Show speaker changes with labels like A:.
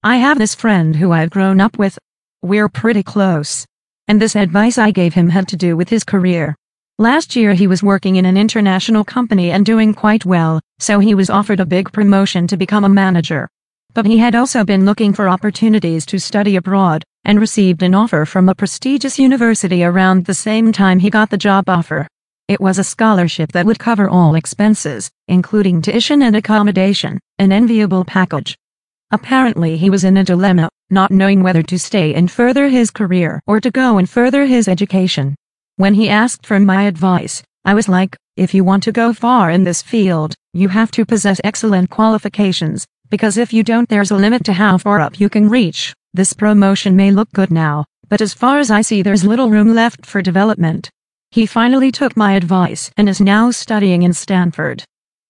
A: I have this friend who I've grown up with. We're pretty close. And this advice I gave him had to do with his career. Last year he was working in an international company and doing quite well, so he was offered a big promotion to become a manager. But he had also been looking for opportunities to study abroad, and received an offer from a prestigious university around the same time he got the job offer. It was a scholarship that would cover all expenses, including tuition and accommodation, an enviable package. Apparently he was in a dilemma, not knowing whether to stay and further his career or to go and further his education. When he asked for my advice, I was like, if you want to go far in this field, you have to possess excellent qualifications, because if you don't, there's a limit to how far up you can reach. This promotion may look good now, but as far as I see, there's little room left for development. He finally took my advice and is now studying in Stanford.